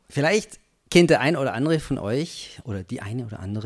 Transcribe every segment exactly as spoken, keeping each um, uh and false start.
Vielleicht kennt der ein oder andere von euch oder die eine oder andere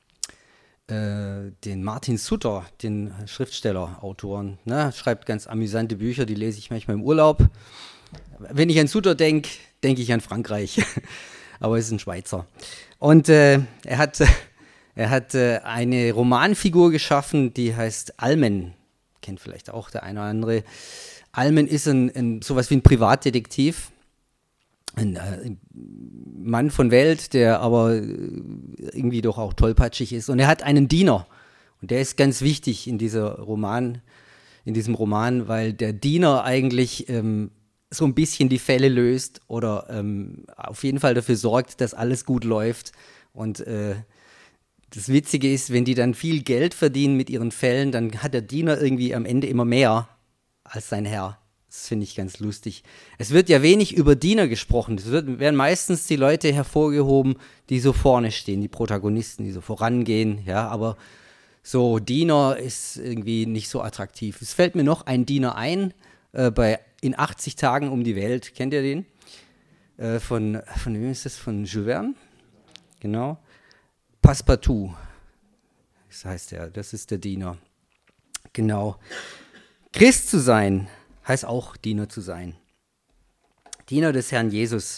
äh, den Martin Sutter, den Schriftsteller, Autoren. Ne? Schreibt ganz amüsante Bücher, die lese ich manchmal im Urlaub. Wenn ich an Sutter denke, denke ich an Frankreich. Aber es ist ein Schweizer. Und äh, er hat, er hat äh, eine Romanfigur geschaffen, die heißt Almen. Kennt vielleicht auch der eine oder andere. Almen ist ein, ein, sowas wie ein Privatdetektiv. Ein, ein Mann von Welt, der aber irgendwie doch auch tollpatschig ist. Und er hat einen Diener. Und der ist ganz wichtig in dieser Roman, in diesem Roman, weil der Diener eigentlich ähm, so ein bisschen die Fälle löst oder ähm, auf jeden Fall dafür sorgt, dass alles gut läuft. Und äh, das Witzige ist, wenn die dann viel Geld verdienen mit ihren Fällen, dann hat der Diener irgendwie am Ende immer mehr als sein Herr. Das finde ich ganz lustig. Es wird ja wenig über Diener gesprochen. Es wird, werden meistens die Leute hervorgehoben, die so vorne stehen, die Protagonisten, die so vorangehen. Ja, aber so Diener ist irgendwie nicht so attraktiv. Es fällt mir noch ein Diener ein, äh, bei In achtzig Tagen um die Welt. Kennt ihr den? Äh, von, von wem ist das? Von Jules Verne? Genau. Passepartout. Das heißt er. Das ist der Diener. Genau. Christ zu sein heißt auch Diener zu sein. Diener des Herrn Jesus.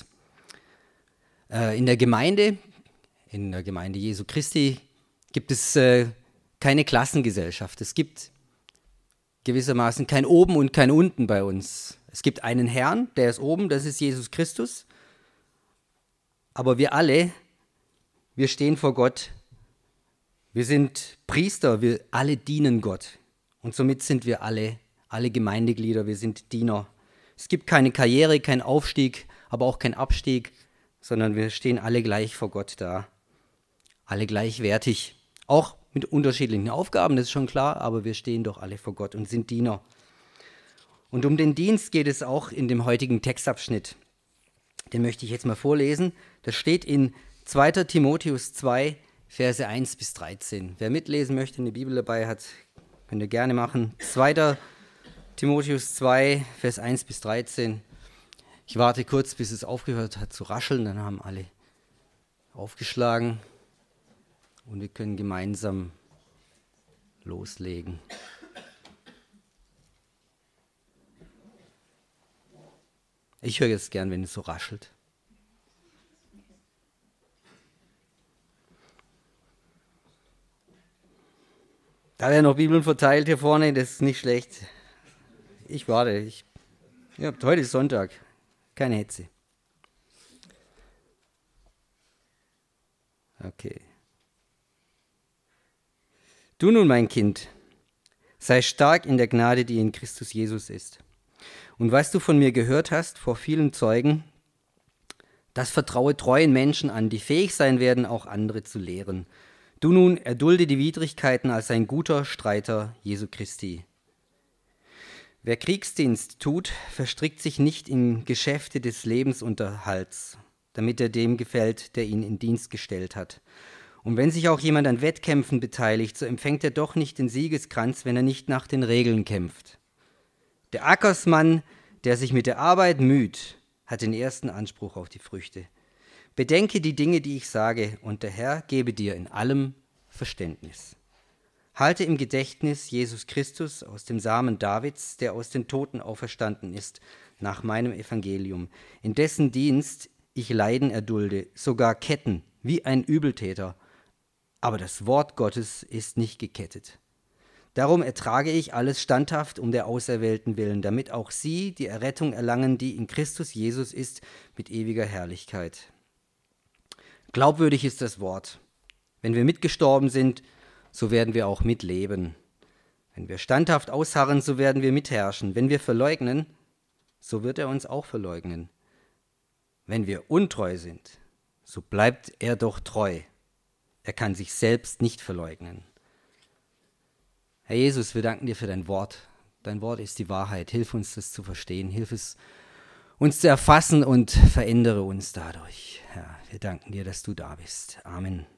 Äh, in der Gemeinde, in der Gemeinde Jesu Christi, gibt es äh, keine Klassengesellschaft. Es gibt gewissermaßen kein Oben und kein Unten bei uns. Es gibt einen Herrn, der ist oben, das ist Jesus Christus. Aber wir alle, wir stehen vor Gott. Wir sind Priester, wir alle dienen Gott. Und somit sind wir alle Alle Gemeindeglieder, wir sind Diener. Es gibt keine Karriere, keinen Aufstieg, aber auch keinen Abstieg, sondern wir stehen alle gleich vor Gott da. Alle gleichwertig. Auch mit unterschiedlichen Aufgaben, das ist schon klar, aber wir stehen doch alle vor Gott und sind Diener. Und um den Dienst geht es auch in dem heutigen Textabschnitt. Den möchte ich jetzt mal vorlesen. Das steht in zweiter Timotheus zwei, Verse eins bis dreizehn. Wer mitlesen möchte, eine Bibel dabei hat, könnt ihr gerne machen. zweiter Timotheus zwei, Vers eins bis dreizehn. Ich warte kurz, bis es aufgehört hat zu rascheln, dann haben alle aufgeschlagen und wir können gemeinsam loslegen. Ich höre jetzt gern, wenn es so raschelt. Da werden noch Bibeln verteilt hier vorne, das ist nicht schlecht. Ich warte. Ich, ja, heute ist Sonntag. Keine Hetze. Okay. Du nun, mein Kind, sei stark in der Gnade, die in Christus Jesus ist. Und was du von mir gehört hast vor vielen Zeugen, das vertraue treuen Menschen an, die fähig sein werden, auch andere zu lehren. Du nun erdulde die Widrigkeiten als ein guter Streiter Jesu Christi. Wer Kriegsdienst tut, verstrickt sich nicht in Geschäfte des Lebensunterhalts, damit er dem gefällt, der ihn in Dienst gestellt hat. Und wenn sich auch jemand an Wettkämpfen beteiligt, so empfängt er doch nicht den Siegeskranz, wenn er nicht nach den Regeln kämpft. Der Ackersmann, der sich mit der Arbeit müht, hat den ersten Anspruch auf die Früchte. Bedenke die Dinge, die ich sage, und der Herr gebe dir in allem Verständnis. Halte im Gedächtnis Jesus Christus aus dem Samen Davids, der aus den Toten auferstanden ist, nach meinem Evangelium, in dessen Dienst ich Leiden erdulde, sogar Ketten, wie ein Übeltäter. Aber das Wort Gottes ist nicht gekettet. Darum ertrage ich alles standhaft um der Auserwählten willen, damit auch sie die Errettung erlangen, die in Christus Jesus ist, mit ewiger Herrlichkeit. Glaubwürdig ist das Wort. Wenn wir mitgestorben sind, so werden wir auch mitleben. Wenn wir standhaft ausharren, so werden wir mitherrschen. Wenn wir verleugnen, so wird er uns auch verleugnen. Wenn wir untreu sind, so bleibt er doch treu. Er kann sich selbst nicht verleugnen. Herr Jesus, wir danken dir für dein Wort. Dein Wort ist die Wahrheit. Hilf uns, das zu verstehen. Hilf es, uns zu erfassen und verändere uns dadurch. Herr, wir danken dir, dass du da bist. Amen.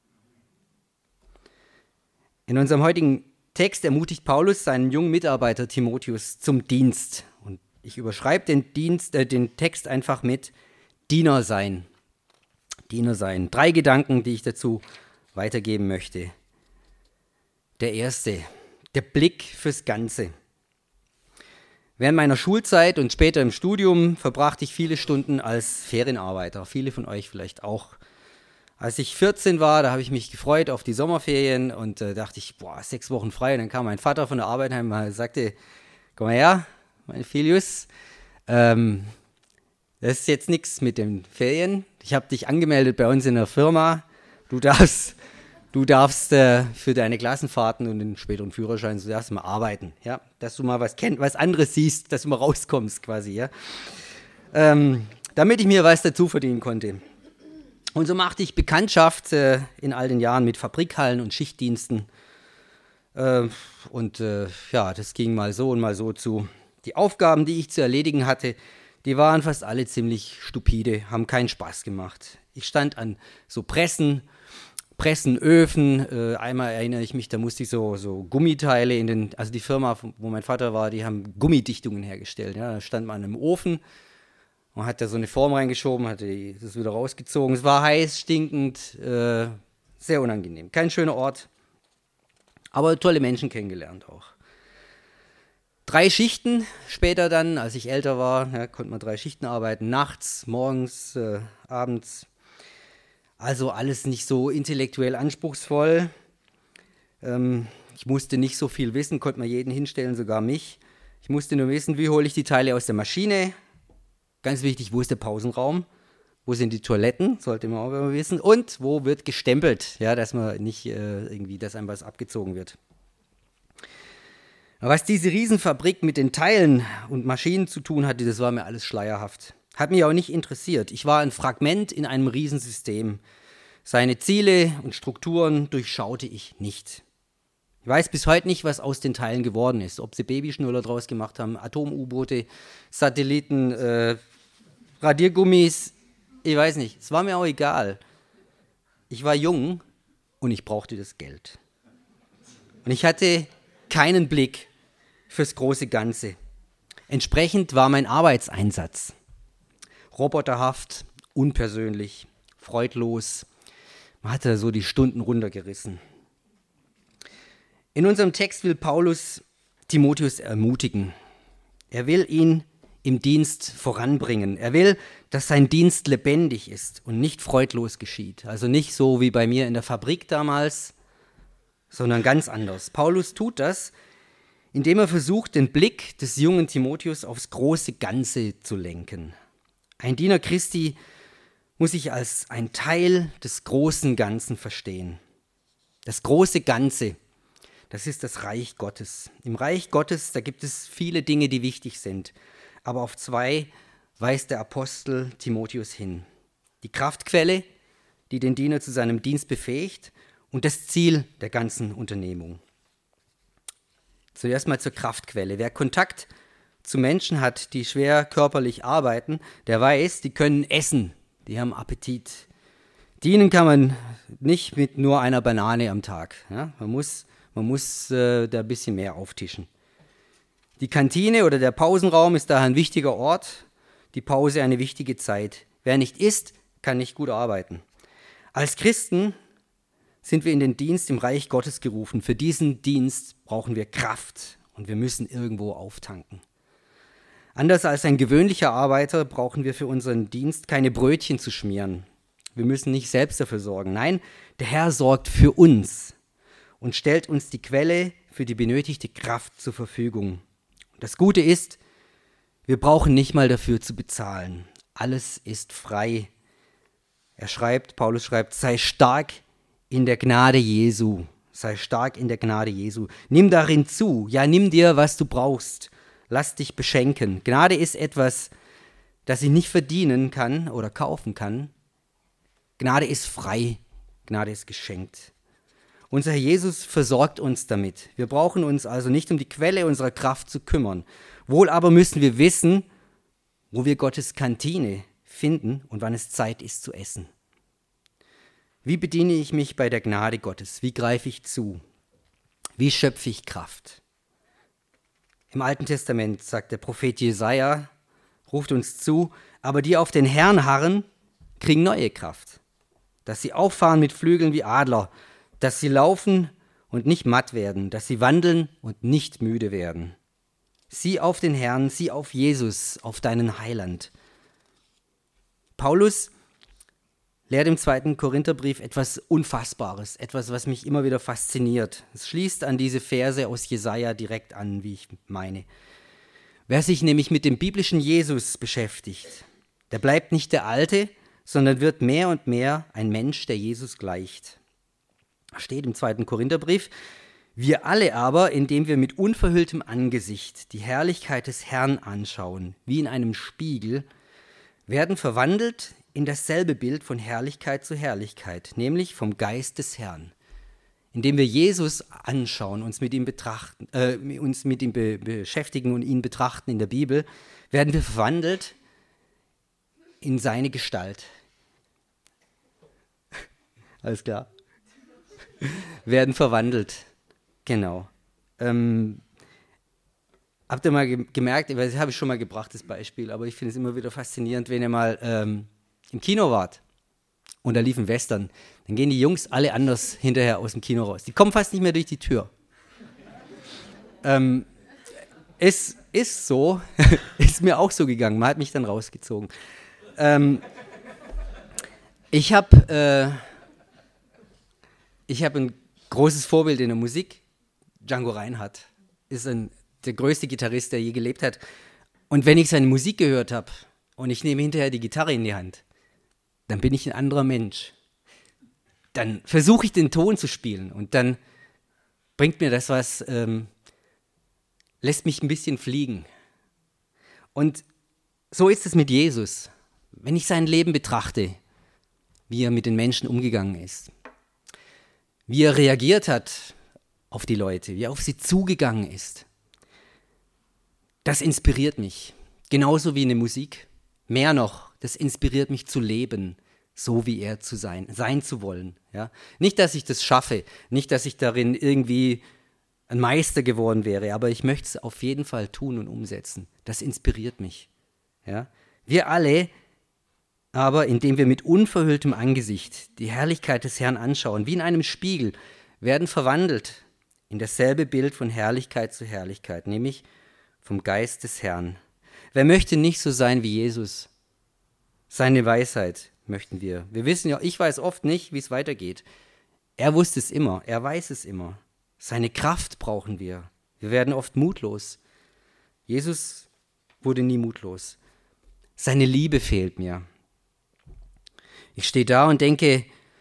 In unserem heutigen Text ermutigt Paulus seinen jungen Mitarbeiter Timotheus zum Dienst. Und ich überschreibe den, Dienst, äh, den Text einfach mit Diener sein. Diener sein. Drei Gedanken, die ich dazu weitergeben möchte. Der erste, der Blick fürs Ganze. Während meiner Schulzeit und später im Studium verbrachte ich viele Stunden als Ferienarbeiter. Viele von euch vielleicht auch. Als ich vierzehn war, da habe ich mich gefreut auf die Sommerferien und äh, dachte ich, boah, sechs Wochen frei. Und dann kam mein Vater von der Arbeit heim und sagte, komm mal her, mein Filius, ähm, das ist jetzt nichts mit den Ferien. Ich habe dich angemeldet bei uns in der Firma. Du darfst, du darfst äh, für deine Klassenfahrten und den späteren Führerschein, du darfst mal arbeiten. Ja? Dass du mal was kennst, was anderes siehst, dass du mal rauskommst quasi. Ja? Ähm, damit ich mir was dazu verdienen konnte. Und so machte ich Bekanntschaft äh, in all den Jahren mit Fabrikhallen und Schichtdiensten. Äh, und äh, ja, das ging mal so und mal so zu. Die Aufgaben, die ich zu erledigen hatte, die waren fast alle ziemlich stupide, haben keinen Spaß gemacht. Ich stand an so Pressen, Pressenöfen. Äh, einmal erinnere ich mich, da musste ich so, so Gummiteile in den, also die Firma, wo mein Vater war, die haben Gummidichtungen hergestellt. Ja, da stand man im Ofen. Man hat da so eine Form reingeschoben, hat das wieder rausgezogen. Es war heiß, stinkend, äh, sehr unangenehm. Kein schöner Ort, aber tolle Menschen kennengelernt auch. Drei Schichten später dann, als ich älter war, ja, konnte man drei Schichten arbeiten, nachts, morgens, äh, abends. Also alles nicht so intellektuell anspruchsvoll. Ähm, ich musste nicht so viel wissen, konnte man jeden hinstellen, sogar mich. Ich musste nur wissen, wie hole ich die Teile aus der Maschine. Ganz wichtig, wo ist der Pausenraum? Wo sind die Toiletten? Sollte man auch immer wissen. Und wo wird gestempelt? Ja, dass man nicht äh, irgendwie, dass einem was abgezogen wird. Aber was diese Riesenfabrik mit den Teilen und Maschinen zu tun hatte, das war mir alles schleierhaft. Hat mich auch nicht interessiert. Ich war ein Fragment in einem Riesensystem. Seine Ziele und Strukturen durchschaute ich nicht. Ich weiß bis heute nicht, was aus den Teilen geworden ist. Ob sie Babyschnuller draus gemacht haben, Atom-U-Boote, Satelliten, äh, Radiergummis, ich weiß nicht. Es war mir auch egal. Ich war jung und ich brauchte das Geld. Und ich hatte keinen Blick fürs große Ganze. Entsprechend war mein Arbeitseinsatz roboterhaft, unpersönlich, freudlos. Man hatte so die Stunden runtergerissen. In unserem Text will Paulus Timotheus ermutigen. Er will ihn im Dienst voranbringen. Er will, dass sein Dienst lebendig ist und nicht freudlos geschieht. Also nicht so wie bei mir in der Fabrik damals, sondern ganz anders. Paulus tut das, indem er versucht, den Blick des jungen Timotheus aufs große Ganze zu lenken. Ein Diener Christi muss sich als ein Teil des großen Ganzen verstehen. Das große Ganze, das ist das Reich Gottes. Im Reich Gottes, da gibt es viele Dinge, die wichtig sind. Aber auf zwei weist der Apostel Timotheus hin. Die Kraftquelle, die den Diener zu seinem Dienst befähigt, und das Ziel der ganzen Unternehmung. Zuerst mal zur Kraftquelle. Wer Kontakt zu Menschen hat, die schwer körperlich arbeiten, der weiß, die können essen, die haben Appetit. Dienen kann man nicht mit nur einer Banane am Tag. Ja? Man muss, man muss äh, da ein bisschen mehr auftischen. Die Kantine oder der Pausenraum ist daher ein wichtiger Ort, die Pause eine wichtige Zeit. Wer nicht isst, kann nicht gut arbeiten. Als Christen sind wir in den Dienst im Reich Gottes gerufen. Für diesen Dienst brauchen wir Kraft und wir müssen irgendwo auftanken. Anders als ein gewöhnlicher Arbeiter brauchen wir für unseren Dienst keine Brötchen zu schmieren. Wir müssen nicht selbst dafür sorgen. Nein, der Herr sorgt für uns und stellt uns die Quelle für die benötigte Kraft zur Verfügung. Das Gute ist, wir brauchen nicht mal dafür zu bezahlen. Alles ist frei. Er schreibt, Paulus schreibt, sei stark in der Gnade Jesu. Sei stark in der Gnade Jesu. Nimm darin zu. Ja, nimm dir, was du brauchst. Lass dich beschenken. Gnade ist etwas, das ich nicht verdienen kann oder kaufen kann. Gnade ist frei. Gnade ist geschenkt. Unser Herr Jesus versorgt uns damit. Wir brauchen uns also nicht um die Quelle unserer Kraft zu kümmern. Wohl aber müssen wir wissen, wo wir Gottes Kantine finden und wann es Zeit ist zu essen. Wie bediene ich mich bei der Gnade Gottes? Wie greife ich zu? Wie schöpfe ich Kraft? Im Alten Testament sagt der Prophet Jesaja, ruft uns zu, aber die auf den Herrn harren, kriegen neue Kraft. dass sie auffahren mit Flügeln wie Adler, dass sie laufen und nicht matt werden, dass sie wandeln und nicht müde werden. Sieh auf den Herrn, sieh auf Jesus, auf deinen Heiland. Paulus lehrt im zweiten Korintherbrief etwas Unfassbares, etwas, was mich immer wieder fasziniert. Es schließt an diese Verse aus Jesaja direkt an, wie ich meine. Wer sich nämlich mit dem biblischen Jesus beschäftigt, der bleibt nicht der Alte, sondern wird mehr und mehr ein Mensch, der Jesus gleicht. Da steht im zweiten Korintherbrief: Wir alle aber, indem wir mit unverhülltem Angesicht die Herrlichkeit des Herrn anschauen, wie in einem Spiegel, werden verwandelt in dasselbe Bild von Herrlichkeit zu Herrlichkeit, nämlich vom Geist des Herrn. Indem wir Jesus anschauen, uns mit ihm betrachten, äh, uns mit ihm be- beschäftigen und ihn betrachten in der Bibel, werden wir verwandelt in seine Gestalt. Alles klar. Werden verwandelt. Genau. Ähm, habt ihr mal ge- gemerkt, das habe ich schon mal gebracht, das Beispiel, aber ich finde es immer wieder faszinierend, wenn ihr mal ähm, im Kino wart und da lief ein Western, dann gehen die Jungs alle anders hinterher aus dem Kino raus. Die kommen fast nicht mehr durch die Tür. ähm, es ist so, ist mir auch so gegangen, man hat mich dann rausgezogen. Ähm, ich habe äh, ich hab ein großes Vorbild in der Musik. Django Reinhardt ist ein, der größte Gitarrist, der je gelebt hat. Und wenn ich seine Musik gehört habe und ich nehme hinterher die Gitarre in die Hand, dann bin ich ein anderer Mensch. Dann versuche ich den Ton zu spielen und dann bringt mir das was, ähm, lässt mich ein bisschen fliegen. Und so ist es mit Jesus. Wenn ich sein Leben betrachte, wie er mit den Menschen umgegangen ist, wie er reagiert hat auf die Leute, wie er auf sie zugegangen ist, das inspiriert mich. Genauso wie eine Musik. Mehr noch, das inspiriert mich zu leben, so wie er zu sein, sein zu wollen. Ja? Nicht, dass ich das schaffe, nicht, dass ich darin irgendwie ein Meister geworden wäre, aber ich möchte es auf jeden Fall tun und umsetzen. Das inspiriert mich. Ja? Wir alle, aber indem wir mit unverhülltem Angesicht die Herrlichkeit des Herrn anschauen, wie in einem Spiegel, werden verwandelt in dasselbe Bild von Herrlichkeit zu Herrlichkeit, nämlich vom Geist des Herrn. Wer möchte nicht so sein wie Jesus? Seine Weisheit möchten wir. Wir wissen ja, ich weiß oft nicht, wie es weitergeht. Er wusste es immer, er weiß es immer. Seine Kraft brauchen wir. Wir werden oft mutlos. Jesus wurde nie mutlos. Seine Liebe fehlt mir. Ich stehe da und denke,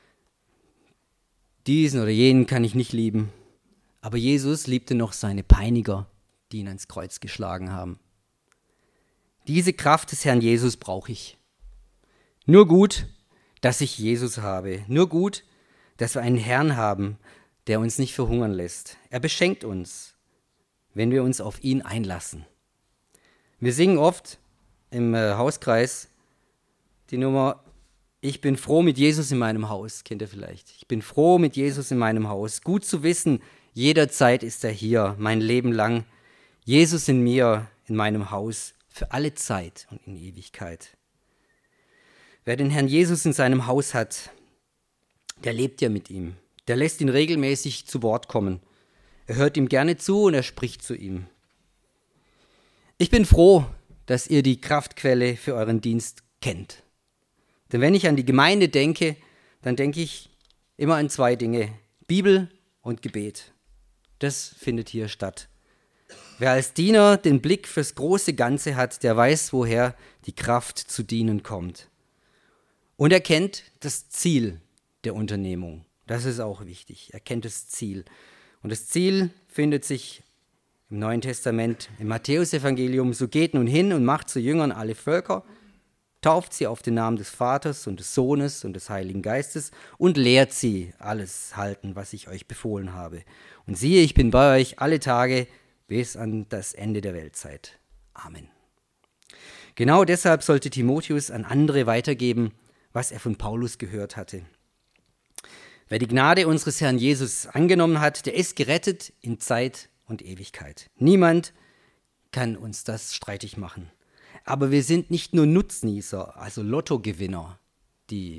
diesen oder jenen kann ich nicht lieben. Aber Jesus liebte noch seine Peiniger, die ihn ans Kreuz geschlagen haben. Diese Kraft des Herrn Jesus brauche ich. Nur gut, dass ich Jesus habe. Nur gut, dass wir einen Herrn haben, der uns nicht verhungern lässt. Er beschenkt uns, wenn wir uns auf ihn einlassen. Wir singen oft im äh, Hauskreis die Nummer: Ich bin froh mit Jesus in meinem Haus. Kennt ihr vielleicht? Ich bin froh mit Jesus in meinem Haus. Gut zu wissen, jederzeit ist er hier, mein Leben lang. Jesus in mir, in meinem Haus, für alle Zeit und in Ewigkeit. Wer den Herrn Jesus in seinem Haus hat, der lebt ja mit ihm. Der lässt ihn regelmäßig zu Wort kommen. Er hört ihm gerne zu und er spricht zu ihm. Ich bin froh, dass ihr die Kraftquelle für euren Dienst kennt. Denn wenn ich an die Gemeinde denke, dann denke ich immer an zwei Dinge: Bibel und Gebet. Das findet hier statt. Wer als Diener den Blick fürs große Ganze hat, der weiß, woher die Kraft zu dienen kommt. Und er kennt das Ziel der Unternehmung. Das ist auch wichtig. Er kennt das Ziel. Und das Ziel findet sich im Neuen Testament, im Matthäusevangelium: So geht nun hin und macht zu Jüngern alle Völker, tauft sie auf den Namen des Vaters und des Sohnes und des Heiligen Geistes und lehrt sie, alles halten, was ich euch befohlen habe. Und siehe, ich bin bei euch alle Tage bis an das Ende der Weltzeit. Amen. Genau deshalb sollte Timotheus an andere weitergeben, was er von Paulus gehört hatte. Wer die Gnade unseres Herrn Jesus angenommen hat, der ist gerettet in Zeit und Ewigkeit. Niemand kann uns das streitig machen. Aber wir sind nicht nur Nutznießer, also Lottogewinner, die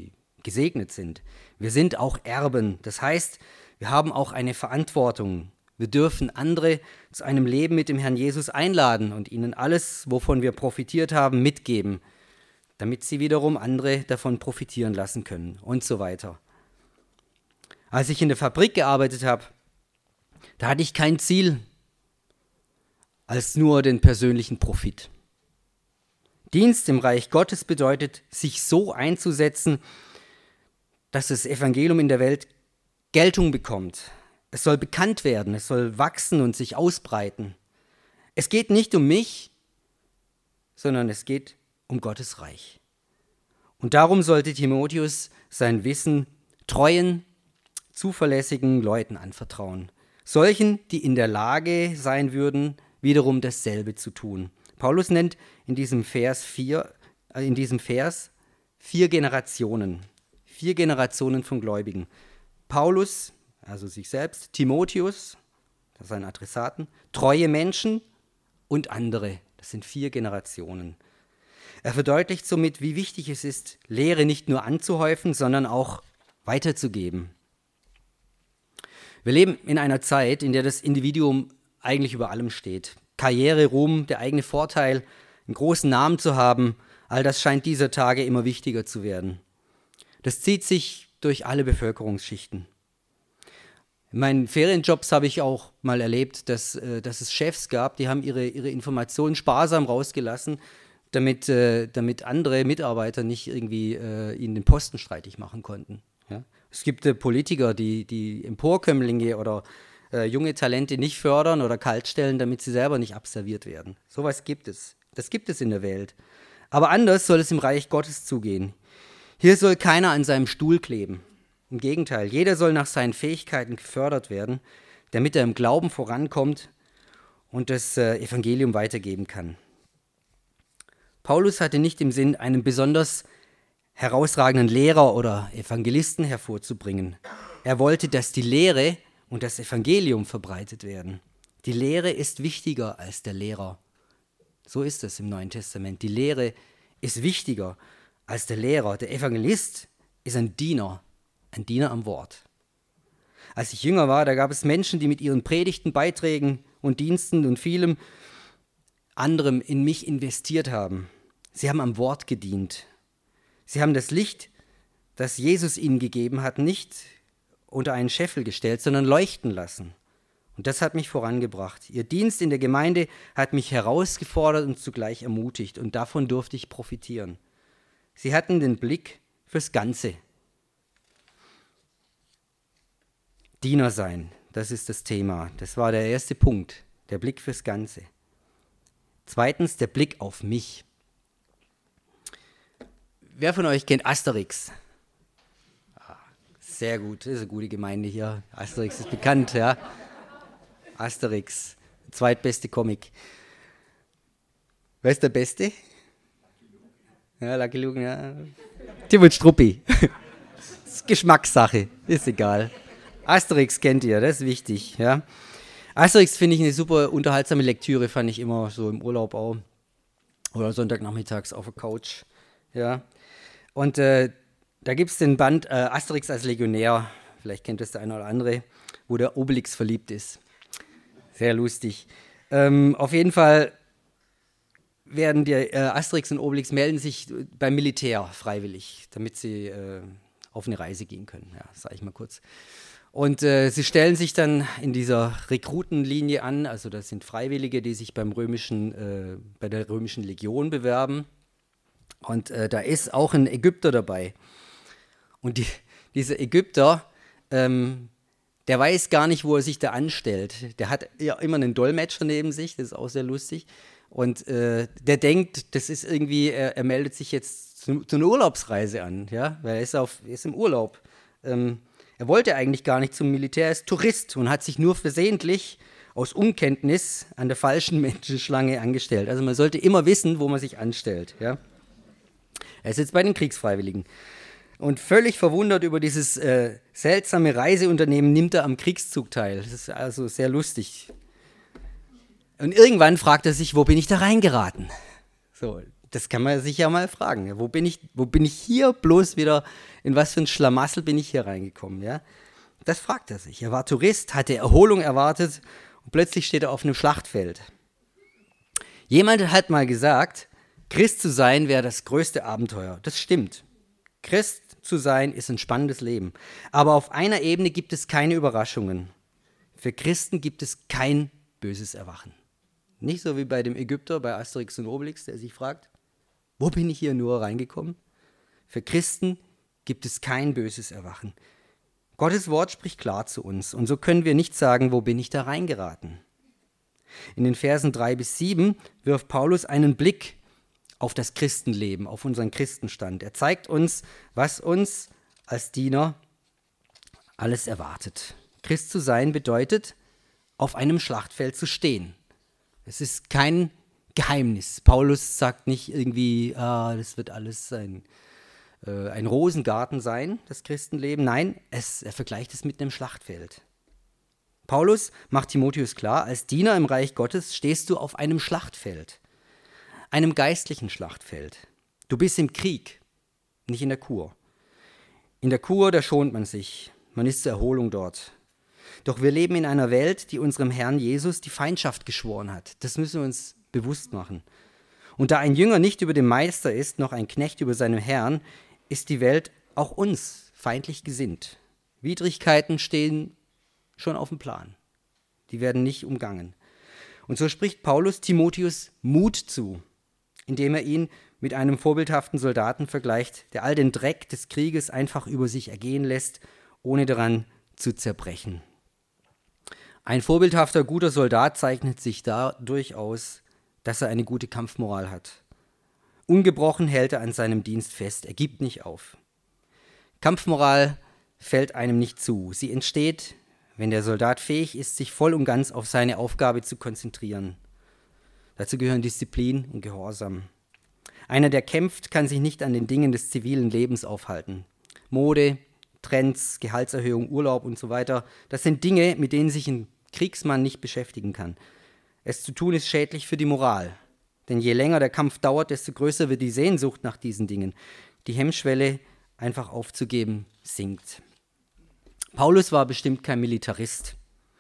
gesegnet sind. Wir sind auch Erben. Das heißt, wir haben auch eine Verantwortung. Wir dürfen andere zu einem Leben mit dem Herrn Jesus einladen und ihnen alles, wovon wir profitiert haben, mitgeben, damit sie wiederum andere davon profitieren lassen können und so weiter. Als ich in der Fabrik gearbeitet habe, da hatte ich kein Ziel als nur den persönlichen Profit. Dienst im Reich Gottes bedeutet, sich so einzusetzen, dass das Evangelium in der Welt Geltung bekommt. Es soll bekannt werden, es soll wachsen und sich ausbreiten. Es geht nicht um mich, sondern es geht um Gottes Reich. Und darum sollte Timotheus sein Wissen treuen, zuverlässigen Leuten anvertrauen. Solchen, die in der Lage sein würden, wiederum dasselbe zu tun. Paulus nennt in diesem Vers vier, äh, in diesem Vers vier Generationen. Vier Generationen von Gläubigen. Paulus, also sich selbst, Timotheus, das sind Adressaten, treue Menschen und andere. Das sind vier Generationen. Er verdeutlicht somit, wie wichtig es ist, Lehre nicht nur anzuhäufen, sondern auch weiterzugeben. Wir leben in einer Zeit, in der das Individuum eigentlich über allem steht. Karriere, Ruhm, der eigene Vorteil, einen großen Namen zu haben, all das scheint dieser Tage immer wichtiger zu werden. Das zieht sich durch alle Bevölkerungsschichten. In meinen Ferienjobs habe ich auch mal erlebt, dass, äh, dass es Chefs gab, die haben ihre, ihre Informationen sparsam rausgelassen, damit, äh, damit andere Mitarbeiter nicht irgendwie äh, ihnen den Posten streitig machen konnten. Ja? Es gibt äh, Politiker, die, die Emporkömmlinge oder äh, junge Talente nicht fördern oder kaltstellen, damit sie selber nicht abserviert werden. Sowas gibt es. Das gibt es in der Welt. Aber anders soll es im Reich Gottes zugehen. Hier soll keiner an seinem Stuhl kleben. Im Gegenteil, jeder soll nach seinen Fähigkeiten gefördert werden, damit er im Glauben vorankommt und das äh, Evangelium weitergeben kann. Paulus hatte nicht im Sinn, einen besonders herausragenden Lehrer oder Evangelisten hervorzubringen. Er wollte, dass die Lehre und das Evangelium verbreitet werden. Die Lehre ist wichtiger als der Lehrer. So ist es im Neuen Testament. Die Lehre ist wichtiger als der Lehrer. Der Evangelist ist ein Diener, ein Diener am Wort. Als ich jünger war, da gab es Menschen, die mit ihren Predigten, Beiträgen und Diensten und vielem anderem in mich investiert haben. Sie haben am Wort gedient. Sie haben das Licht, das Jesus ihnen gegeben hat, nicht unter einen Scheffel gestellt, sondern leuchten lassen. Und das hat mich vorangebracht. Ihr Dienst in der Gemeinde hat mich herausgefordert und zugleich ermutigt. Und davon durfte ich profitieren. Sie hatten den Blick fürs Ganze. Diener sein, das ist das Thema. Das war der erste Punkt, der Blick fürs Ganze. Zweitens, der Blick auf mich. Wer von euch kennt Asterix? Ah, sehr gut, das ist eine gute Gemeinde hier. Asterix ist bekannt, ja. Asterix, zweitbeste Comic. Wer ist der Beste? Ja, Lucky Luke, ja. Timon Struppi. Das ist Geschmackssache, ist egal. Asterix kennt ihr, das ist wichtig, ja. Asterix finde ich eine super unterhaltsame Lektüre, fand ich immer so im Urlaub auch. Oder Sonntagnachmittags auf der Couch, ja. Und äh, da gibt es den Band äh, Asterix als Legionär, vielleicht kennt das der eine oder andere, wo der Obelix verliebt ist. Sehr lustig. Ähm, auf jeden Fall werden die äh, Asterix und Obelix melden sich beim Militär freiwillig, damit sie äh, auf eine Reise gehen können, ja, sage ich mal kurz. Und äh, sie stellen sich dann in dieser Rekrutenlinie an, also das sind Freiwillige, die sich beim römischen, äh, bei der römischen Legion bewerben. Und äh, da ist auch ein Ägypter dabei. Und die, dieser Ägypter, ähm, der weiß gar nicht, wo er sich da anstellt. Der hat ja immer einen Dolmetscher neben sich, das ist auch sehr lustig. Und äh, der denkt, das ist irgendwie, er, er meldet sich jetzt zu, zu einer Urlaubsreise an, ja, weil er ist, auf, er ist im Urlaub. Ähm, er wollte eigentlich gar nicht zum Militär, er ist Tourist und hat sich nur versehentlich aus Unkenntnis an der falschen Menschenschlange angestellt. Also man sollte immer wissen, wo man sich anstellt, ja. Er ist jetzt bei den Kriegsfreiwilligen. Und völlig verwundert über dieses äh, seltsame Reiseunternehmen nimmt er am Kriegszug teil. Das ist also sehr lustig. Und irgendwann fragt er sich, wo bin ich da reingeraten? So, Das kann man sich ja mal fragen. Ja? Wo bin ich, wo bin ich hier bloß wieder, in was für ein Schlamassel bin ich hier reingekommen? Ja? Das fragt er sich. Er war Tourist, hatte Erholung erwartet und plötzlich steht er auf einem Schlachtfeld. Jemand hat mal gesagt, Christ zu sein wäre das größte Abenteuer. Das stimmt. Christ zu sein ist ein spannendes Leben. Aber auf einer Ebene gibt es keine Überraschungen. Für Christen gibt es kein böses Erwachen. Nicht so wie bei dem Ägypter, bei Asterix und Obelix, der sich fragt, wo bin ich hier nur reingekommen? Für Christen gibt es kein böses Erwachen. Gottes Wort spricht klar zu uns. Und so können wir nicht sagen, wo bin ich da reingeraten? In den Versen drei bis sieben wirft Paulus einen Blick auf das Christenleben, auf unseren Christenstand. Er zeigt uns, was uns als Diener alles erwartet. Christ zu sein bedeutet, auf einem Schlachtfeld zu stehen. Es ist kein Geheimnis. Paulus sagt nicht irgendwie, ah, das wird alles ein, äh, ein Rosengarten sein, das Christenleben. Nein, es, er vergleicht es mit einem Schlachtfeld. Paulus macht Timotheus klar, als Diener im Reich Gottes stehst du auf einem Schlachtfeld, einem geistlichen Schlachtfeld. Du bist im Krieg, nicht in der Kur. In der Kur, da schont man sich, man ist zur Erholung dort. Doch wir leben in einer Welt, die unserem Herrn Jesus die Feindschaft geschworen hat. Das müssen wir uns bewusst machen. Und da ein Jünger nicht über dem Meister ist, noch ein Knecht über seinem Herrn, ist die Welt auch uns feindlich gesinnt. Widrigkeiten stehen schon auf dem Plan. Die werden nicht umgangen. Und so spricht Paulus Timotheus Mut zu, indem er ihn mit einem vorbildhaften Soldaten vergleicht, der all den Dreck des Krieges einfach über sich ergehen lässt, ohne daran zu zerbrechen. Ein vorbildhafter, guter Soldat zeichnet sich dadurch aus, dass er eine gute Kampfmoral hat. Ungebrochen hält er an seinem Dienst fest, er gibt nicht auf. Kampfmoral fällt einem nicht zu. Sie entsteht, wenn der Soldat fähig ist, sich voll und ganz auf seine Aufgabe zu konzentrieren. Dazu gehören Disziplin und Gehorsam. Einer, der kämpft, kann sich nicht an den Dingen des zivilen Lebens aufhalten. Mode, Trends, Gehaltserhöhung, Urlaub und so weiter, das sind Dinge, mit denen sich ein Kriegsmann nicht beschäftigen kann. Es zu tun ist schädlich für die Moral. Denn je länger der Kampf dauert, desto größer wird die Sehnsucht nach diesen Dingen. Die Hemmschwelle, einfach aufzugeben, sinkt. Paulus war bestimmt kein Militarist.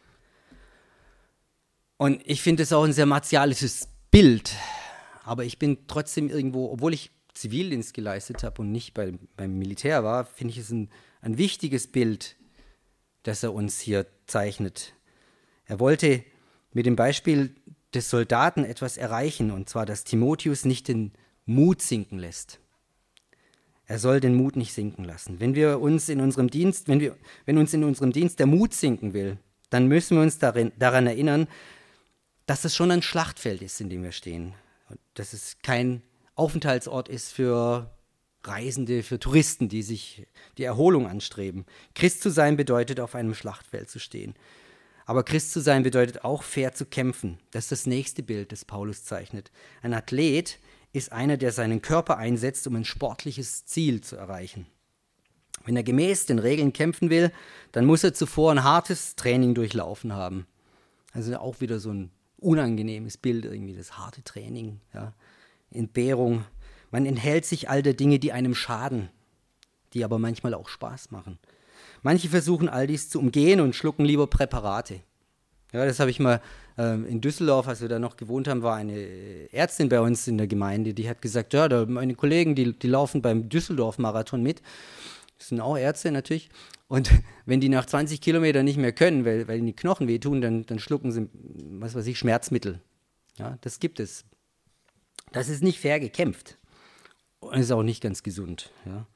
Und ich finde es auch ein sehr martialisches Bild. Aber ich bin trotzdem irgendwo, obwohl ich Zivildienst geleistet habe und nicht bei, beim Militär war, finde ich es ein, ein wichtiges Bild, das er uns hier zeichnet. Er wollte mit dem Beispiel des Soldaten etwas erreichen, und zwar, dass Timotheus nicht den Mut sinken lässt. Er soll den Mut nicht sinken lassen. Wenn wir uns in unserem Dienst, wenn wir, wenn uns in unserem Dienst der Mut sinken will, dann müssen wir uns darin, daran erinnern, dass es schon ein Schlachtfeld ist, in dem wir stehen. Dass es kein Aufenthaltsort ist für Reisende, für Touristen, die sich die Erholung anstreben. Christ zu sein bedeutet, auf einem Schlachtfeld zu stehen. Aber Christ zu sein bedeutet auch, fair zu kämpfen. Das ist das nächste Bild, das Paulus zeichnet. Ein Athlet ist einer, der seinen Körper einsetzt, um ein sportliches Ziel zu erreichen. Wenn er gemäß den Regeln kämpfen will, dann muss er zuvor ein hartes Training durchlaufen haben. Also auch wieder so ein unangenehmes Bild, irgendwie das harte Training, ja. Entbehrung. Man enthält sich all der Dinge, die einem schaden, die aber manchmal auch Spaß machen. Manche versuchen all dies zu umgehen und schlucken lieber Präparate. Ja, das habe ich mal äh, in Düsseldorf, als wir da noch gewohnt haben, war eine Ärztin bei uns in der Gemeinde, die hat gesagt, ja, da, meine Kollegen, die, die laufen beim Düsseldorf-Marathon mit. Das sind auch Ärzte natürlich. Und wenn die nach zwanzig Kilometern nicht mehr können, weil, weil ihnen die Knochen wehtun, dann, dann schlucken sie, was weiß ich, Schmerzmittel. Ja, das gibt es. Das ist nicht fair gekämpft. Und ist auch nicht ganz gesund. Ja.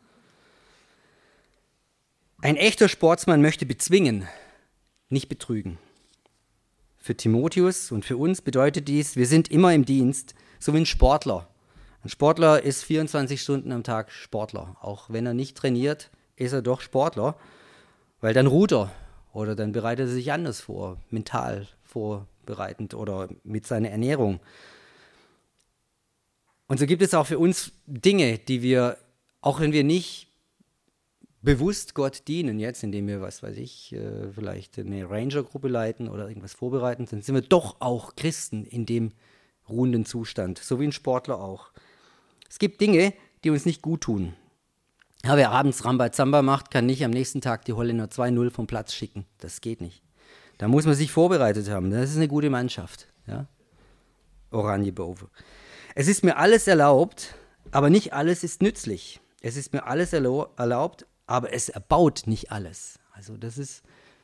Ein echter Sportsmann möchte bezwingen, nicht betrügen. Für Timotheus und für uns bedeutet dies, wir sind immer im Dienst, so wie ein Sportler. Ein Sportler ist vierundzwanzig Stunden am Tag Sportler. Auch wenn er nicht trainiert, ist er doch Sportler, weil dann ruht er oder dann bereitet er sich anders vor, mental vorbereitend oder mit seiner Ernährung. Und so gibt es auch für uns Dinge, die wir, auch wenn wir nicht bewusst Gott dienen jetzt, indem wir, was weiß ich, äh, vielleicht eine Ranger-Gruppe leiten oder irgendwas vorbereiten, dann sind wir doch auch Christen in dem ruhenden Zustand, so wie ein Sportler auch. Es gibt Dinge, die uns nicht gut tun. Ja, wer abends Rambazamba macht, kann nicht am nächsten Tag die Holländer zwei null vom Platz schicken. Das geht nicht. Da muss man sich vorbereitet haben. Das ist eine gute Mannschaft. Ja? Oranjeboven. Es ist mir alles erlaubt, aber nicht alles ist nützlich. Es ist mir alles erlaubt, aber es erbaut nicht alles. Also das ist,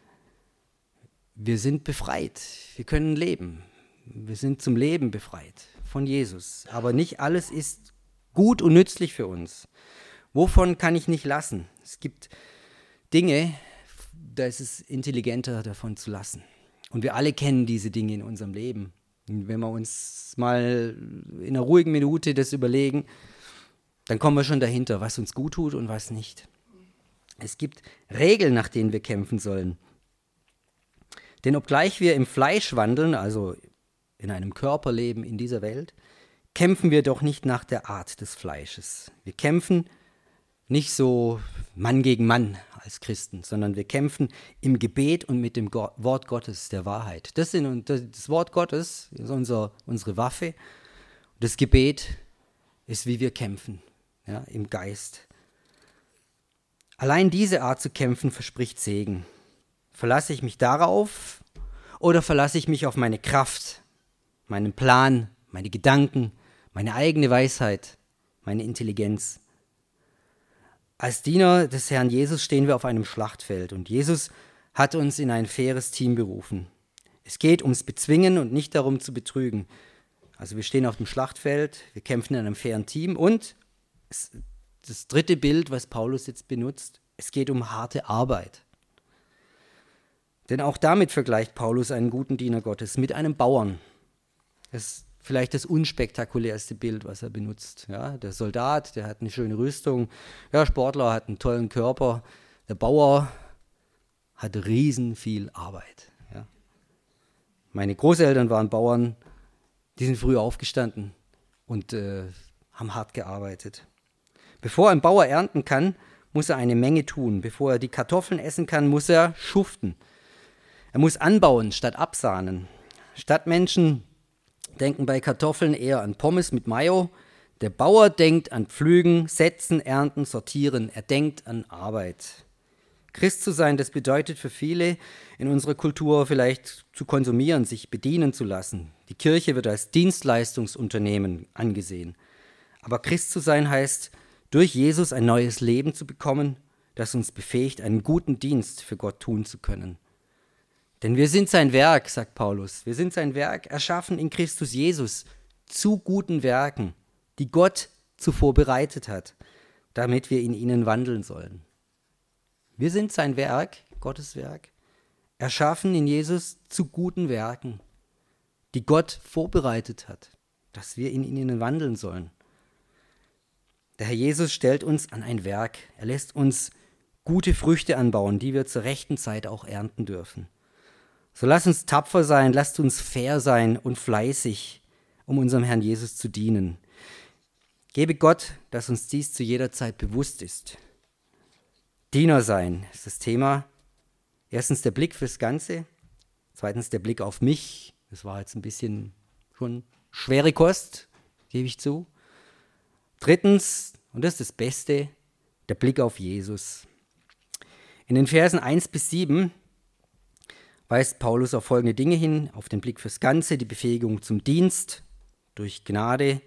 wir sind befreit. Wir können leben. Wir sind zum Leben befreit von Jesus. Aber nicht alles ist gut und nützlich für uns. Wovon kann ich nicht lassen? Es gibt Dinge, da ist es intelligenter, davon zu lassen. Und wir alle kennen diese Dinge in unserem Leben. Und wenn wir uns mal in einer ruhigen Minute das überlegen, dann kommen wir schon dahinter, was uns gut tut und was nicht. Es gibt Regeln, nach denen wir kämpfen sollen. Denn obgleich wir im Fleisch wandeln, also in einem Körper leben in dieser Welt, kämpfen wir doch nicht nach der Art des Fleisches. Wir kämpfen nicht so Mann gegen Mann als Christen, sondern wir kämpfen im Gebet und mit dem Go- Wort Gottes, der Wahrheit. Das, sind, das Wort Gottes ist unser, unsere Waffe. Das Gebet ist, wie wir kämpfen, ja, im Geist. Allein diese Art zu kämpfen verspricht Segen. Verlasse ich mich darauf oder verlasse ich mich auf meine Kraft, meinen Plan, meine Gedanken, meine eigene Weisheit, meine Intelligenz? Als Diener des Herrn Jesus stehen wir auf einem Schlachtfeld und Jesus hat uns in ein faires Team berufen. Es geht ums Bezwingen und nicht darum zu betrügen. Also wir stehen auf dem Schlachtfeld, wir kämpfen in einem fairen Team und es, das dritte Bild, was Paulus jetzt benutzt, es geht um harte Arbeit. Denn auch damit vergleicht Paulus einen guten Diener Gottes mit einem Bauern. Das ist vielleicht das unspektakulärste Bild, was er benutzt. Ja, der Soldat, der hat eine schöne Rüstung. Der Sportler hat einen tollen Körper. Der Bauer hat riesen viel Arbeit. Ja. Meine Großeltern waren Bauern, die sind früh aufgestanden und äh, haben hart gearbeitet. Bevor ein Bauer ernten kann, muss er eine Menge tun. Bevor er die Kartoffeln essen kann, muss er schuften. Er muss anbauen statt absahnen. Stadtmenschen denken bei Kartoffeln eher an Pommes mit Mayo. Der Bauer denkt an Pflügen, Setzen, Ernten, Sortieren. Er denkt an Arbeit. Christ zu sein, das bedeutet für viele in unserer Kultur vielleicht zu konsumieren, sich bedienen zu lassen. Die Kirche wird als Dienstleistungsunternehmen angesehen. Aber Christ zu sein heißt, durch Jesus ein neues Leben zu bekommen, das uns befähigt, einen guten Dienst für Gott tun zu können. Denn wir sind sein Werk, sagt Paulus. Wir sind sein Werk, erschaffen in Christus Jesus zu guten Werken, die Gott zuvor bereitet hat, damit wir in ihnen wandeln sollen. Wir sind sein Werk, Gottes Werk, erschaffen in Jesus zu guten Werken, die Gott vorbereitet hat, dass wir in ihnen wandeln sollen. Der Herr Jesus stellt uns an ein Werk. Er lässt uns gute Früchte anbauen, die wir zur rechten Zeit auch ernten dürfen. So lasst uns tapfer sein, lasst uns fair sein und fleißig, um unserem Herrn Jesus zu dienen. Gebe Gott, dass uns dies zu jeder Zeit bewusst ist. Diener sein ist das Thema. Erstens der Blick fürs Ganze, zweitens der Blick auf mich. Das war jetzt ein bisschen schon schwere Kost, gebe ich zu. Drittens, und das ist das Beste, der Blick auf Jesus. In den Versen eins bis sieben weist Paulus auf folgende Dinge hin, auf den Blick fürs Ganze, die Befähigung zum Dienst durch Gnade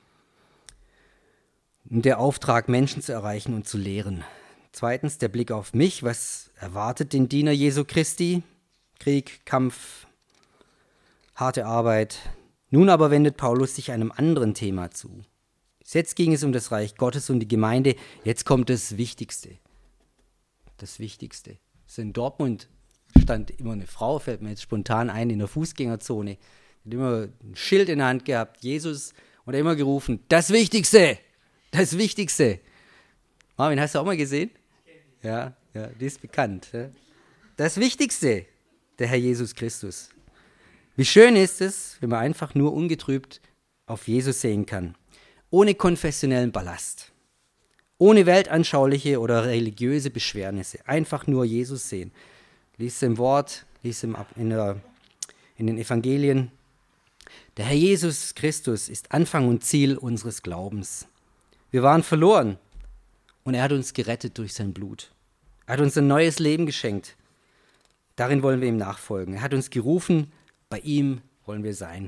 und der Auftrag, Menschen zu erreichen und zu lehren. Zweitens, der Blick auf mich, was erwartet den Diener Jesu Christi? Krieg, Kampf, harte Arbeit. Nun aber wendet Paulus sich einem anderen Thema zu. Bis jetzt ging es um das Reich Gottes und die Gemeinde, jetzt kommt das Wichtigste. Das Wichtigste. Also in Dortmund stand immer eine Frau, fällt mir jetzt spontan ein, in der Fußgängerzone. Die hat immer ein Schild in der Hand gehabt, Jesus, und hat immer gerufen, das Wichtigste, das Wichtigste. Marvin, hast du auch mal gesehen? Ja, ja, die ist bekannt. Ja. Das Wichtigste, der Herr Jesus Christus. Wie schön ist es, wenn man einfach nur ungetrübt auf Jesus sehen kann, ohne konfessionellen Ballast, ohne weltanschauliche oder religiöse Beschwernisse, einfach nur Jesus sehen. Lies im Wort, lies im, in, der, in den Evangelien. Der Herr Jesus Christus ist Anfang und Ziel unseres Glaubens. Wir waren verloren. Und er hat uns gerettet durch sein Blut. Er hat uns ein neues Leben geschenkt. Darin wollen wir ihm nachfolgen. Er hat uns gerufen, bei ihm wollen wir sein.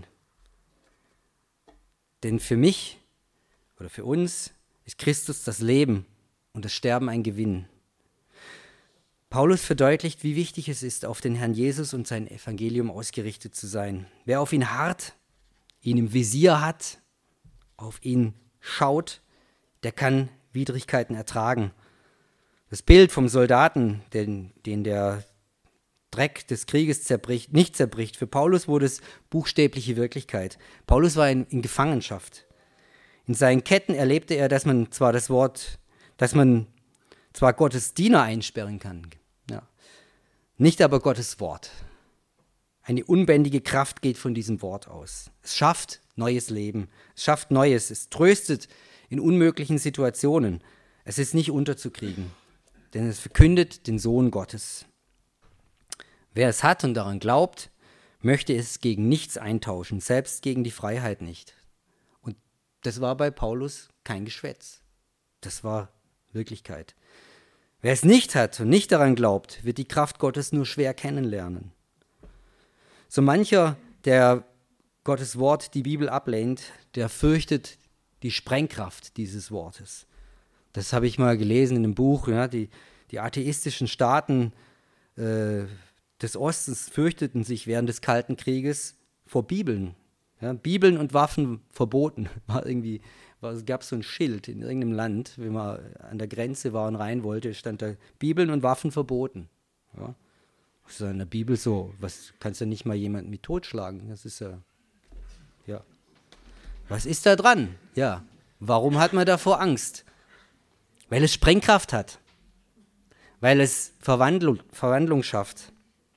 Denn für mich oder für uns ist Christus das Leben und das Sterben ein Gewinn. Paulus verdeutlicht, wie wichtig es ist, auf den Herrn Jesus und sein Evangelium ausgerichtet zu sein. Wer auf ihn harrt, ihn im Visier hat, auf ihn schaut, der kann Widrigkeiten ertragen. Das Bild vom Soldaten, den, den der Dreck des Krieges zerbricht, nicht zerbricht, für Paulus wurde es buchstäbliche Wirklichkeit. Paulus war in, in Gefangenschaft. In seinen Ketten erlebte er, dass man zwar das Wort, dass man zwar Gottes Diener einsperren kann, ja, nicht aber Gottes Wort. Eine unbändige Kraft geht von diesem Wort aus. Es schafft neues Leben, es schafft Neues, es tröstet in unmöglichen Situationen. Es ist nicht unterzukriegen, denn es verkündet den Sohn Gottes. Wer es hat und daran glaubt, möchte es gegen nichts eintauschen, selbst gegen die Freiheit nicht. Und das war bei Paulus kein Geschwätz. Das war Wirklichkeit. Wer es nicht hat und nicht daran glaubt, wird die Kraft Gottes nur schwer kennenlernen. So mancher, der Gottes Wort, die Bibel ablehnt, der fürchtet die Sprengkraft dieses Wortes. Das habe ich mal gelesen in einem Buch. Ja, die, die atheistischen Staaten äh, des Ostens fürchteten sich während des Kalten Krieges vor Bibeln. Ja, Bibeln und Waffen verboten. War irgendwie, war, es gab so ein Schild in irgendeinem Land, wenn man an der Grenze war und rein wollte, stand da Bibeln und Waffen verboten. Ja. Das ist in der Bibel so, was kannst du nicht mal jemanden mit totschlagen? Das ist ja, ja. Was ist da dran? Ja. Warum hat man davor Angst? Weil es Sprengkraft hat. Weil es Verwandlung, Verwandlung schafft.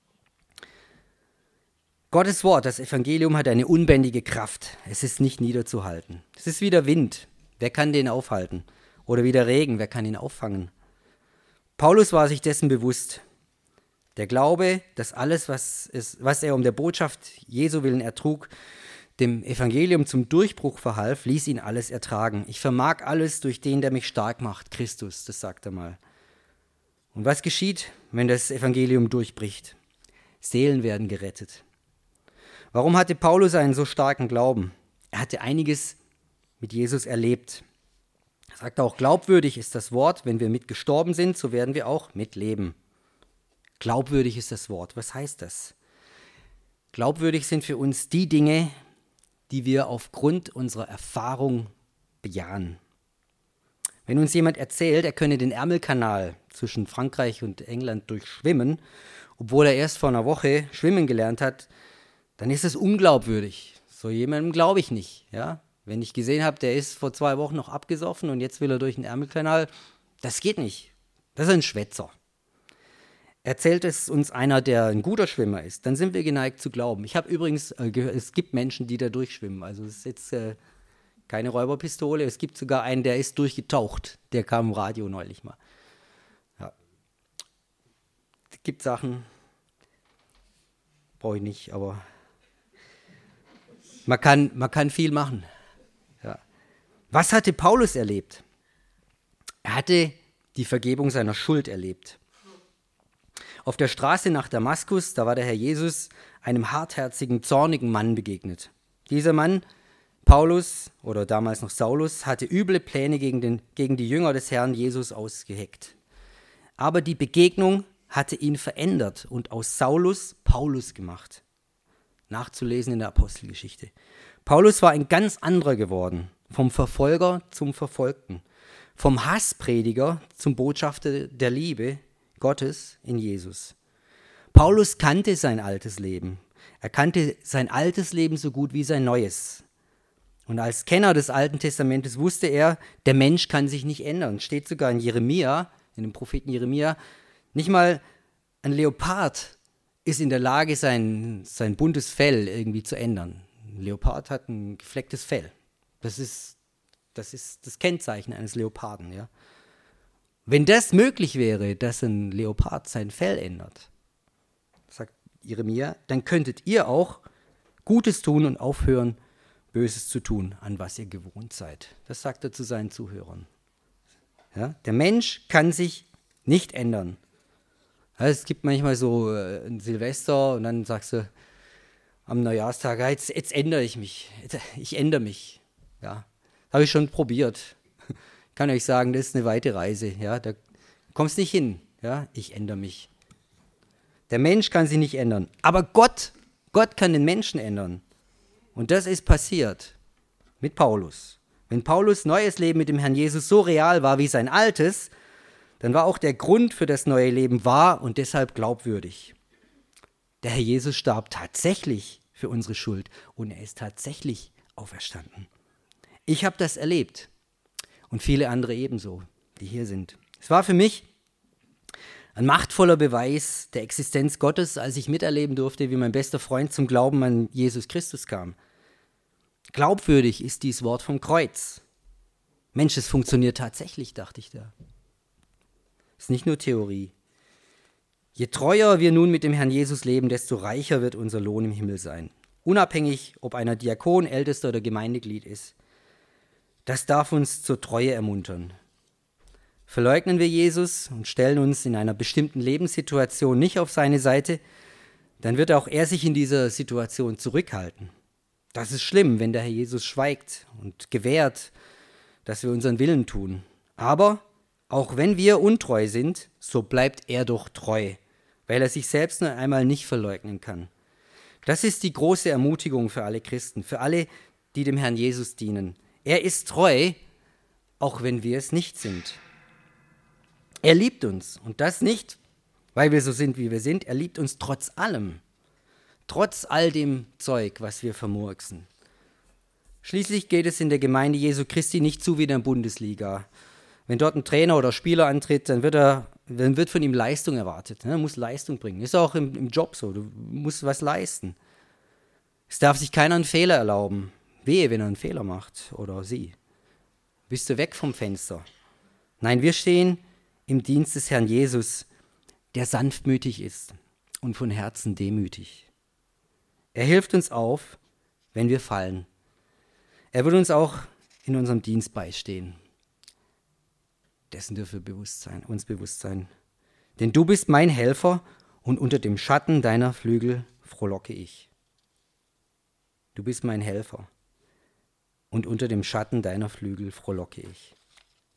Gottes Wort, das Evangelium, hat eine unbändige Kraft. Es ist nicht niederzuhalten. Es ist wie der Wind. Wer kann den aufhalten? Oder wie der Regen. Wer kann ihn auffangen? Paulus war sich dessen bewusst. Der Glaube, dass alles, was, es, was er um der Botschaft Jesu willen ertrug, dem Evangelium zum Durchbruch verhalf, ließ ihn alles ertragen. Ich vermag alles durch den, der mich stark macht, Christus, das sagt er mal. Und was geschieht, wenn das Evangelium durchbricht? Seelen werden gerettet. Warum hatte Paulus einen so starken Glauben? Er hatte einiges mit Jesus erlebt. Er sagt auch, glaubwürdig ist das Wort, wenn wir mit gestorben sind, so werden wir auch mitleben. Glaubwürdig ist das Wort. Was heißt das? Glaubwürdig sind für uns die Dinge, die wir aufgrund unserer Erfahrung bejahen. Wenn uns jemand erzählt, er könne den Ärmelkanal zwischen Frankreich und England durchschwimmen, obwohl er erst vor einer Woche schwimmen gelernt hat, dann ist es unglaubwürdig. So jemandem glaube ich nicht. Ja? Wenn ich gesehen habe, der ist vor zwei Wochen noch abgesoffen und jetzt will er durch den Ärmelkanal, das geht nicht. Das ist ein Schwätzer. Erzählt es uns einer, der ein guter Schwimmer ist, dann sind wir geneigt zu glauben. Ich habe übrigens äh, gehört, es gibt Menschen, die da durchschwimmen. Also es ist jetzt äh, keine Räuberpistole. Es gibt sogar einen, der ist durchgetaucht. Der kam im Radio neulich mal. Ja. Es gibt Sachen, brauche ich nicht, aber man kann, man kann viel machen. Ja. Was hatte Paulus erlebt? Er hatte die Vergebung seiner Schuld erlebt. Auf der Straße nach Damaskus, da war der Herr Jesus einem hartherzigen, zornigen Mann begegnet. Dieser Mann, Paulus oder damals noch Saulus, hatte üble Pläne gegen, den, gegen die Jünger des Herrn Jesus ausgeheckt. Aber die Begegnung hatte ihn verändert und aus Saulus Paulus gemacht. Nachzulesen in der Apostelgeschichte. Paulus war ein ganz anderer geworden, vom Verfolger zum Verfolgten, vom Hassprediger zum Botschafter der Liebe Gottes in Jesus. Paulus kannte sein altes Leben. Er kannte sein altes Leben so gut wie sein neues. Und als Kenner des Alten Testamentes wusste er, der Mensch kann sich nicht ändern. Steht sogar in Jeremia, in dem Propheten Jeremia, nicht mal ein Leopard ist in der Lage, sein, sein buntes Fell irgendwie zu ändern. Ein Leopard hat ein geflecktes Fell. Das ist das, ist das Kennzeichen eines Leoparden, ja. Wenn das möglich wäre, dass ein Leopard sein Fell ändert, sagt Jeremia, dann könntet ihr auch Gutes tun und aufhören, Böses zu tun, an was ihr gewohnt seid. Das sagt er zu seinen Zuhörern. Ja? Der Mensch kann sich nicht ändern. Ja, es gibt manchmal so äh, ein Silvester und dann sagst du am Neujahrstag, ja, jetzt, jetzt ändere ich mich. Ich ändere mich. Ja, habe ich schon probiert. Ich kann euch sagen, das ist eine weite Reise. Ja, da kommst nicht hin. Ja, ich ändere mich. Der Mensch kann sich nicht ändern. Aber Gott, Gott kann den Menschen ändern. Und das ist passiert mit Paulus. Wenn Paulus' neues Leben mit dem Herrn Jesus so real war wie sein altes, dann war auch der Grund für das neue Leben wahr und deshalb glaubwürdig. Der Herr Jesus starb tatsächlich für unsere Schuld und er ist tatsächlich auferstanden. Ich habe das erlebt und viele andere ebenso, die hier sind. Es war für mich ein machtvoller Beweis der Existenz Gottes, als ich miterleben durfte, wie mein bester Freund zum Glauben an Jesus Christus kam. Glaubwürdig ist dies Wort vom Kreuz. Mensch, es funktioniert tatsächlich, dachte ich da. Es ist nicht nur Theorie. Je treuer wir nun mit dem Herrn Jesus leben, desto reicher wird unser Lohn im Himmel sein. Unabhängig, ob einer Diakon, Ältester oder Gemeindeglied ist. Das darf uns zur Treue ermuntern. Verleugnen wir Jesus und stellen uns in einer bestimmten Lebenssituation nicht auf seine Seite, dann wird auch er sich in dieser Situation zurückhalten. Das ist schlimm, wenn der Herr Jesus schweigt und gewährt, dass wir unseren Willen tun. Aber auch wenn wir untreu sind, so bleibt er doch treu, weil er sich selbst nur einmal nicht verleugnen kann. Das ist die große Ermutigung für alle Christen, für alle, die dem Herrn Jesus dienen. Er ist treu, auch wenn wir es nicht sind. Er liebt uns und das nicht, weil wir so sind, wie wir sind. Er liebt uns trotz allem, trotz all dem Zeug, was wir vermurksen. Schließlich geht es in der Gemeinde Jesu Christi nicht zu wie in der Bundesliga. Wenn dort ein Trainer oder Spieler antritt, dann wird, er, dann wird von ihm Leistung erwartet. Er muss Leistung bringen. Ist auch im, im Job so. Du musst was leisten. Es darf sich keiner einen Fehler erlauben. Wehe, wenn er einen Fehler macht oder sie. Bist du weg vom Fenster. Nein, wir stehen im Dienst des Herrn Jesus, der sanftmütig ist und von Herzen demütig. Er hilft uns auf, wenn wir fallen. Er wird uns auch in unserem Dienst beistehen. Dessen dürfen wir bewusst sein, uns bewusst sein. Denn du bist mein Helfer und unter dem Schatten deiner Flügel frohlocke ich. Du bist mein Helfer und unter dem Schatten deiner Flügel frohlocke ich.